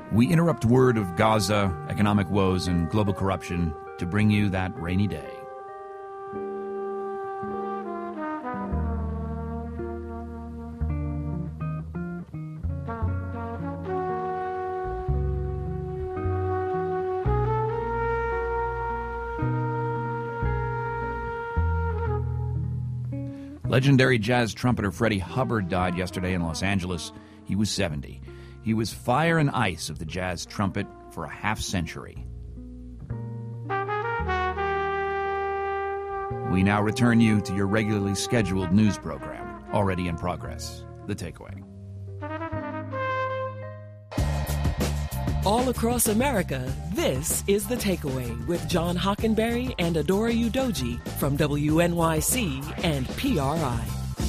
We interrupt word of Gaza, economic woes, and global corruption to bring you that rainy day. Legendary jazz trumpeter Freddie Hubbard died yesterday in Los Angeles. He was 70. He was fire and ice of the jazz trumpet for a half-century. We now return you to your regularly scheduled news program, already in progress, The Takeaway. All across America, this is The Takeaway with John Hockenberry and Adora Udoji from WNYC and PRI.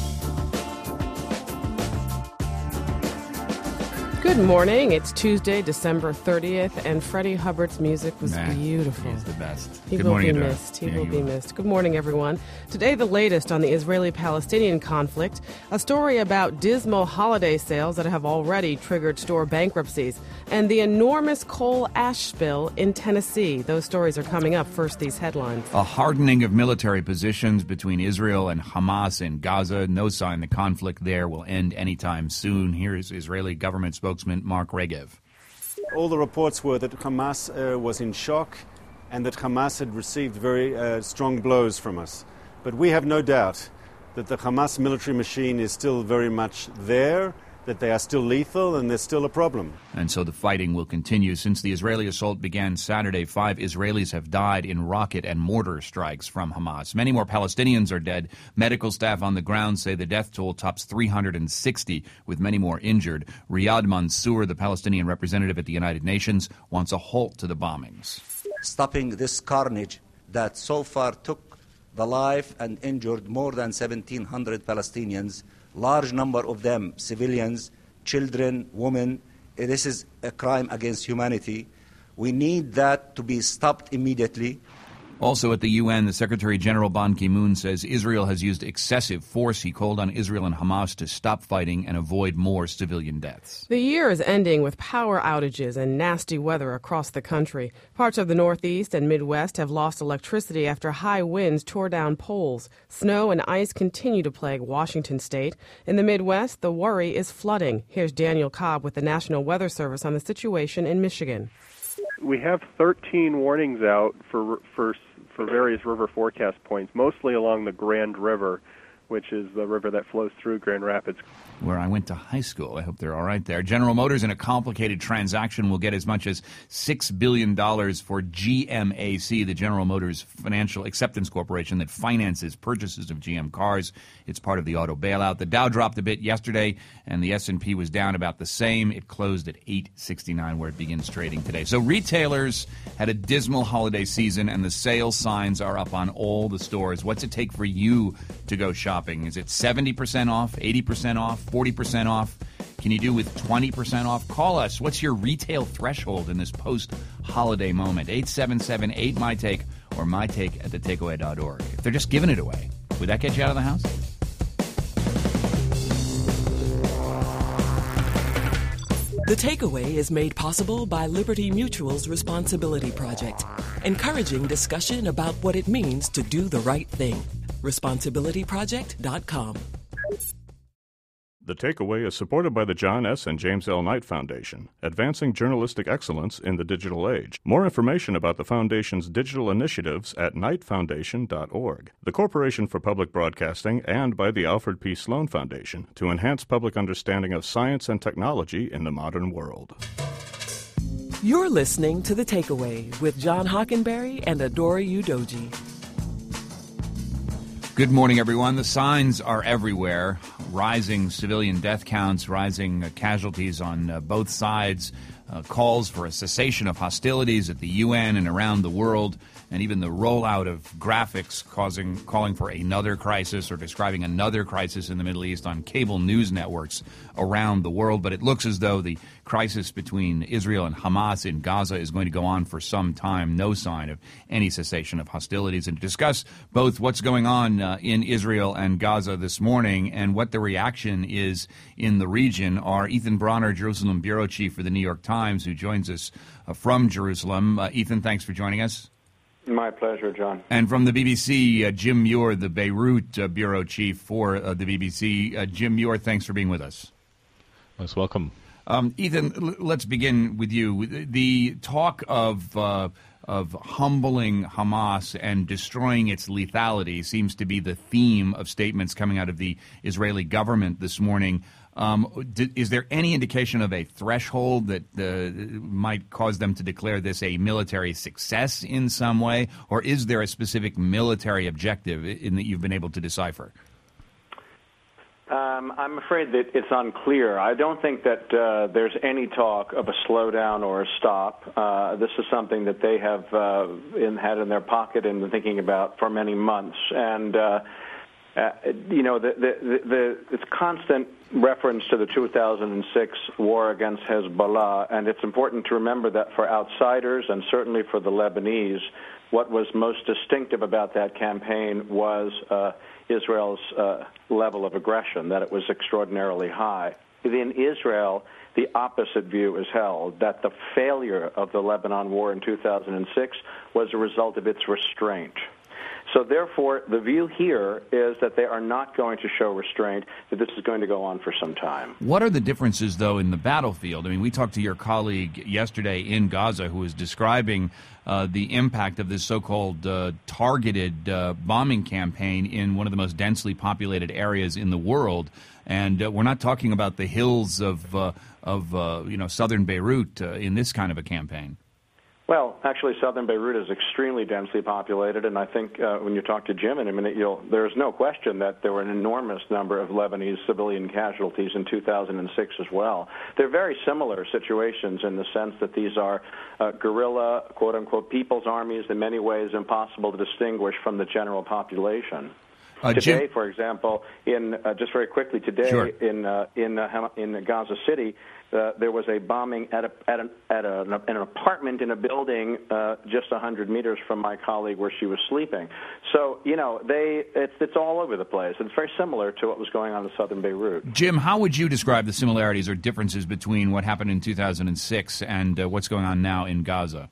Good morning. It's Tuesday, December 30th, and Freddie Hubbard's music was beautiful. He's the best. He Good will morning, be Adora. missed. He will be missed. Good morning, everyone. Today, the latest on the Israeli-Palestinian conflict, a story about dismal holiday sales that have already triggered store bankruptcies, and the enormous coal ash spill in Tennessee. Those stories are coming up. First, these headlines. A hardening of military positions between Israel and Hamas in Gaza. No sign the conflict there will end anytime soon. Here is Israeli government spokesman Mark Regev. All the reports were that Hamas was in shock and that Hamas had received very strong blows from us. But we have no doubt that the Hamas military machine is still very much there, that they are still lethal, and there's still a problem. And so the fighting will continue. Since the Israeli assault began Saturday, 5 Israelis have died in rocket and mortar strikes from Hamas. Many more Palestinians are dead. Medical staff on the ground say the death toll tops 360, with many more injured. Riyad Mansour, the Palestinian representative at the United Nations, wants a halt to the bombings. Stopping this carnage that so far took the life and injured more than 1,700 Palestinians, large number of them civilians, children, women. This is a crime against humanity. We need that to be stopped immediately. Also at the UN, the Secretary General Ban Ki-moon says Israel has used excessive force. He called on Israel and Hamas to stop fighting and avoid more civilian deaths. The year is ending with power outages and nasty weather across the country. Parts of the Northeast and Midwest have lost electricity after high winds tore down poles. Snow and ice continue to plague Washington state. In the Midwest, the worry is flooding. Here's Daniel Cobb with the National Weather Service on the situation in Michigan. We have 13 warnings out for various river forecast points, mostly along the Grand River, which is the river that flows through Grand Rapids. Where I went to high school. I hope they're all right there. General Motors, in a complicated transaction, will get as much as $6 billion for GMAC, the General Motors Financial Acceptance Corporation that finances purchases of GM cars. It's part of the auto bailout. The Dow dropped a bit yesterday, and the S&P was down about the same. It closed at 869, where it begins trading today. So retailers had a dismal holiday season, and the sales signs are up on all the stores. What's it take for you to go shopping? Is it 70% off, 80% off, 40% off? Can you do with 20% off? Call us. What's your retail threshold in this post-holiday moment? 877-8MyTake or mytake@thetakeaway.org. If they're just giving it away, would that get you out of the house? The Takeaway is made possible by Liberty Mutual's Responsibility Project, encouraging discussion about what it means to do the right thing. ResponsibilityProject.com. The Takeaway is supported by the John S. and James L. Knight Foundation, advancing journalistic excellence in the digital age. More information about the Foundation's digital initiatives at knightfoundation.org. The Corporation for Public Broadcasting, and by the Alfred P. Sloan Foundation to enhance public understanding of science and technology in the modern world. You're listening to The Takeaway with John Hockenberry and Adora Udoji. Good morning, everyone. The signs are everywhere. Rising civilian death counts, rising casualties on both sides, calls for a cessation of hostilities at the UN and around the world, and even the rollout of graphics calling for another crisis or describing another crisis in the Middle East on cable news networks around the world. But it looks as though the crisis between Israel and Hamas in Gaza is going to go on for some time. No sign of any cessation of hostilities. And to discuss both what's going on in Israel and Gaza this morning and what the reaction is in the region are Ethan Bronner, Jerusalem bureau chief for the New York Times, Times, who joins us from Jerusalem. Ethan, thanks for joining us. My pleasure, John. And from the BBC, Jim Muir, the Beirut bureau chief for the BBC. Jim Muir, thanks for being with us. Most welcome. Ethan, let's begin with you. The talk of humbling Hamas and destroying its lethality seems to be the theme of statements coming out of the Israeli government this morning. Is there any indication of a threshold that might cause them to declare this a military success in some way, or is there a specific military objective in that you've been able to decipher? I'm afraid that it's unclear. I don't think that there's any talk of a slowdown or a stop. This is something that they have had in their pocket and been thinking about for many months. And it's constant reference to the 2006 war against Hezbollah, and it's important to remember that for outsiders and certainly for the Lebanese, what was most distinctive about that campaign was Israel's level of aggression, that it was extraordinarily high. Within Israel, the opposite view is held, that the failure of the Lebanon war in 2006 was a result of its restraint. So therefore, the view here is that they are not going to show restraint, that this is going to go on for some time. What are the differences, though, in the battlefield? I mean, we talked to your colleague yesterday in Gaza who was describing the impact of this so-called targeted bombing campaign in one of the most densely populated areas in the world. And we're not talking about the hills of southern Beirut in this kind of a campaign. Well, actually, southern Beirut is extremely densely populated, and I think when you talk to Jim in a minute, there's no question that there were an enormous number of Lebanese civilian casualties in 2006 as well. They're very similar situations in the sense that these are guerrilla, quote-unquote, people's armies, in many ways impossible to distinguish from the general population. Today, for example, just very quickly, today sure. in Gaza City, there was a bombing at an apartment in a building just 100 meters from my colleague where she was sleeping. So, it's all over the place. It's very similar to what was going on in southern Beirut. Jim, how would you describe the similarities or differences between what happened in 2006 and what's going on now in Gaza?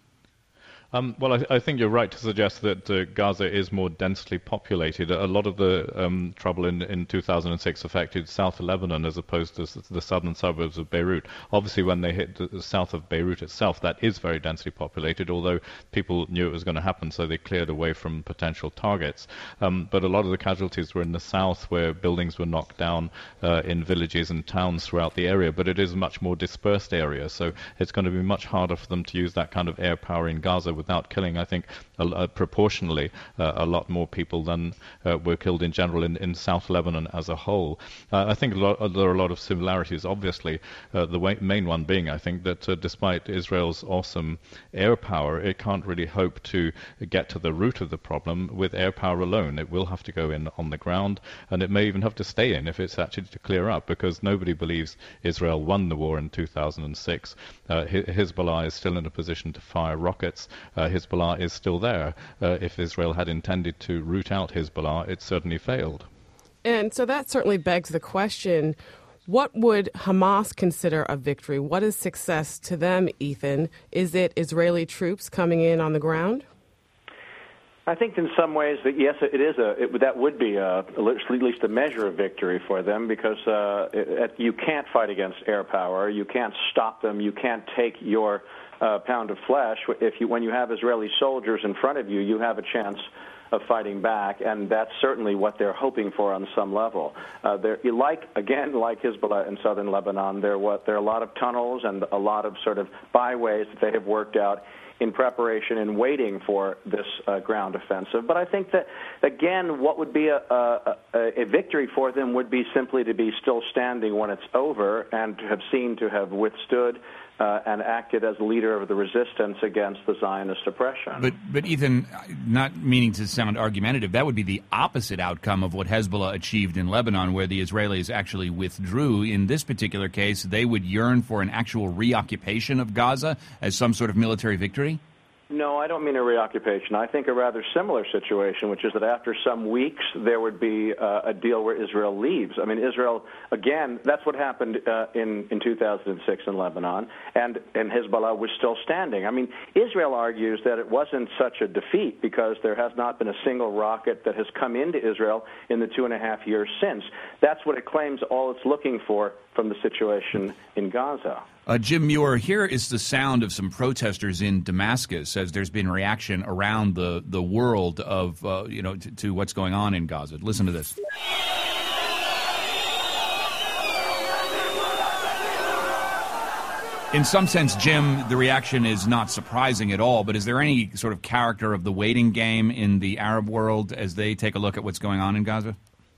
Well, I think you're right to suggest that Gaza is more densely populated. A lot of the trouble in 2006 affected south Lebanon as opposed to the southern suburbs of Beirut. Obviously, when they hit the south of Beirut itself, that is very densely populated, although people knew it was going to happen, so they cleared away from potential targets. But a lot of the casualties were in the south, where buildings were knocked down in villages and towns throughout the area. But it is a much more dispersed area, so it's going to be much harder for them to use that kind of air power in Gaza without killing, I think, proportionally a lot more people than were killed in general in South Lebanon as a whole. I think there are a lot of similarities, obviously, the main one being, I think, that despite Israel's awesome air power, it can't really hope to get to the root of the problem with air power alone. It will have to go in on the ground, and it may even have to stay in if it's actually to clear up, because nobody believes Israel won the war in 2006. Hezbollah is still in a position to fire rockets. Hezbollah is still there. If Israel had intended to root out Hezbollah, it certainly failed. And so that certainly begs the question, what would Hamas consider a victory? What is success to them, Ethan? Is it Israeli troops coming in on the ground? I think in some ways that, yes, it is that would be at least a measure of victory for them, because you can't fight against air power. You can't stop them. You can't take your pound of flesh. When you have Israeli soldiers in front of you, you have a chance of fighting back, and that's certainly what they're hoping for on some level. Like Hezbollah in southern Lebanon, there are a lot of tunnels and a lot of sort of byways that they have worked out in preparation and waiting for this ground offensive. But I think that, again, what would be a victory for them would be simply to be still standing when it's over and to have withstood and acted as leader of the resistance against the Zionist oppression. But Ethan, not meaning to sound argumentative, that would be the opposite outcome of what Hezbollah achieved in Lebanon, where the Israelis actually withdrew. In this particular case, they would yearn for an actual reoccupation of Gaza as some sort of military victory? No, I don't mean a reoccupation. I think a rather similar situation, which is that after some weeks there would be a deal where Israel leaves. I mean, Israel, again, that's what happened in 2006 in Lebanon, and Hezbollah was still standing. I mean, Israel argues that it wasn't such a defeat because there has not been a single rocket that has come into Israel in the 2.5 years since. That's what it claims all it's looking for from the situation in Gaza. Jim Muir, here is the sound of some protesters in Damascus as there's been reaction around the world of to what's going on in Gaza. Listen to this. In some sense, Jim, the reaction is not surprising at all, but is there any sort of character of the waiting game in the Arab world as they take a look at what's going on in Gaza?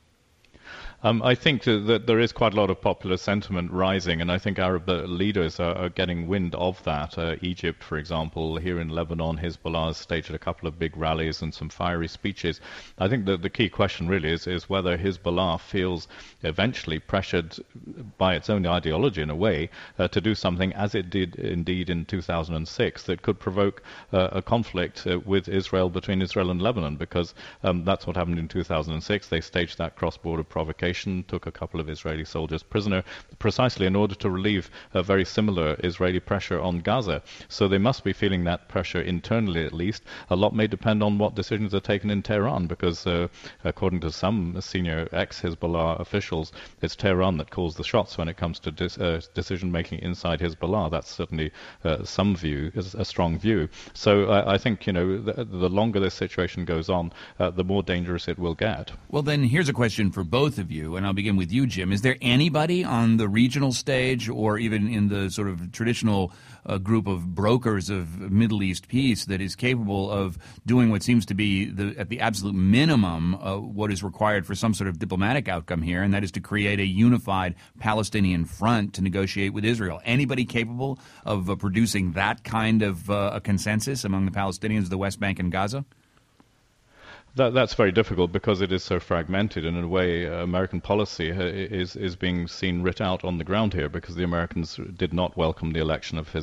I think that there is quite a lot of popular sentiment rising, and I think Arab leaders are getting wind of that. Egypt, for example, here in Lebanon, Hezbollah has staged a couple of big rallies and some fiery speeches. I think that the key question really is whether Hezbollah feels eventually pressured by its own ideology, in a way, to do something as it did indeed in 2006 that could provoke a conflict with Israel, between Israel and Lebanon, because that's what happened in 2006. They staged that cross-border provocation, took a couple of Israeli soldiers prisoner, precisely in order to relieve a very similar Israeli pressure on Gaza. So they must be feeling that pressure internally, at least. A lot may depend on what decisions are taken in Tehran, because according to some senior ex-Hezbollah officials, it's Tehran that calls the shots when it comes to decision-making inside Hezbollah. That's certainly some view, a strong view. So I think, the longer this situation goes on, the more dangerous it will get. Well, then here's a question for both of you, and I'll begin with you, Jim. Is there anybody on the regional stage or even in the sort of traditional group of brokers of Middle East peace that is capable of doing what seems to be, at the absolute minimum, what is required for some sort of diplomatic outcome here, and that is to create a unified Palestinian front to negotiate with Israel? Anybody capable of producing that kind of a consensus among the Palestinians of the West Bank and Gaza? That's very difficult because it is so fragmented, and in a way American policy is being seen writ out on the ground here, because the Americans did not welcome the election of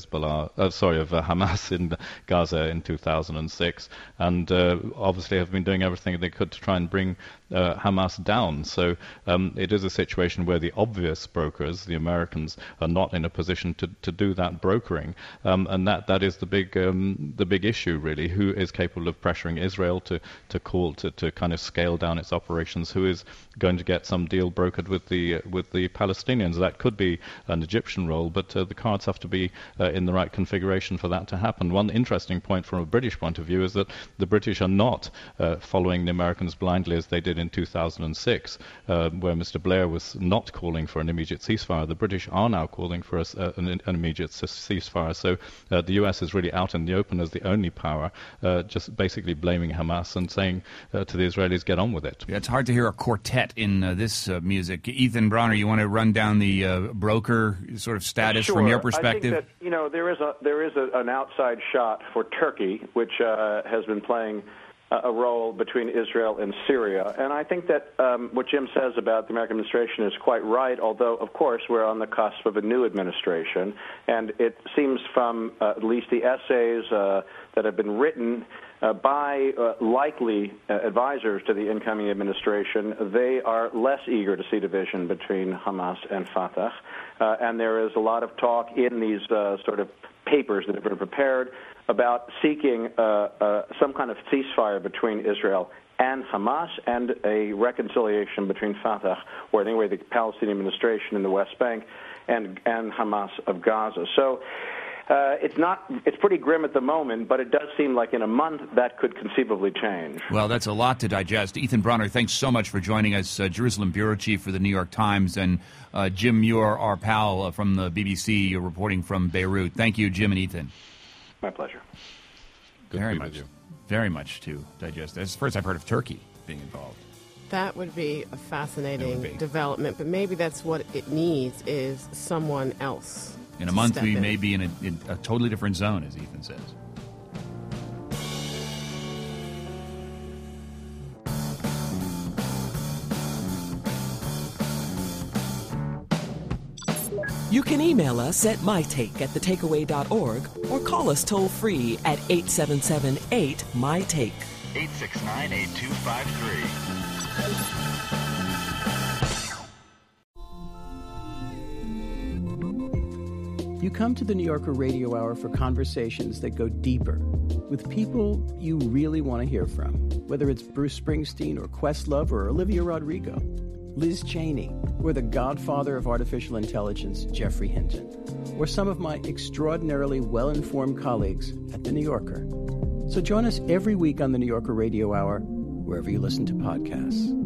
Hamas in Gaza in 2006, and obviously have been doing everything they could to try and bring Hamas down. So it is a situation where the obvious brokers, the Americans, are not in a position to do that brokering, and that is the big issue, really. Who is capable of pressuring Israel to kind of scale down its operations? Who is going to get some deal brokered with the Palestinians? That could be an Egyptian role, but the cards have to be in the right configuration for that to happen. One interesting point from a British point of view is that the British are not following the Americans blindly as they did in 2006, where Mr. Blair was not calling for an immediate ceasefire. The British are now calling for an immediate ceasefire. So the US is really out in the open as the only power, just basically blaming Hamas and saying to the Israelis, get on with it. Yeah, it's hard to hear a quartet in this music. Ethan Bronner, you want to run down the broker sort of status from your perspective? I think that, there is an outside shot for Turkey, which has been playing a role between Israel and Syria. And I think that what Jim says about the American administration is quite right, although, of course, we're on the cusp of a new administration. And it seems from at least the essays that have been written by likely advisors to the incoming administration, they are less eager to see division between Hamas and Fatah. And there is a lot of talk in these sort of papers that have been prepared about seeking some kind of ceasefire between Israel and Hamas and a reconciliation between Fatah, or anyway the Palestinian administration in the West Bank, and Hamas of Gaza. So it's pretty grim at the moment, but it does seem like in a month that could conceivably change. Well, that's a lot to digest. Ethan Bronner, thanks so much for joining us, Jerusalem bureau chief for the New York Times, and Jim Muir, our pal from the BBC, reporting from Beirut. Thank you, Jim and Ethan. My pleasure. Very much to digest. That's the first I've heard of Turkey being involved. That would be a fascinating development, but maybe that's what it needs, is someone else. In a month, we may be in a totally different zone, as Ethan says. You can email us at mytake@thetakeaway.org or call us toll-free at 877-8-MY-TAKE. 869-8253. You come to the New Yorker Radio Hour for conversations that go deeper with people you really want to hear from, whether it's Bruce Springsteen or Questlove or Olivia Rodrigo, Liz Cheney, or the godfather of artificial intelligence, Geoffrey Hinton, or some of my extraordinarily well-informed colleagues at The New Yorker. So join us every week on the New Yorker Radio Hour, wherever you listen to podcasts.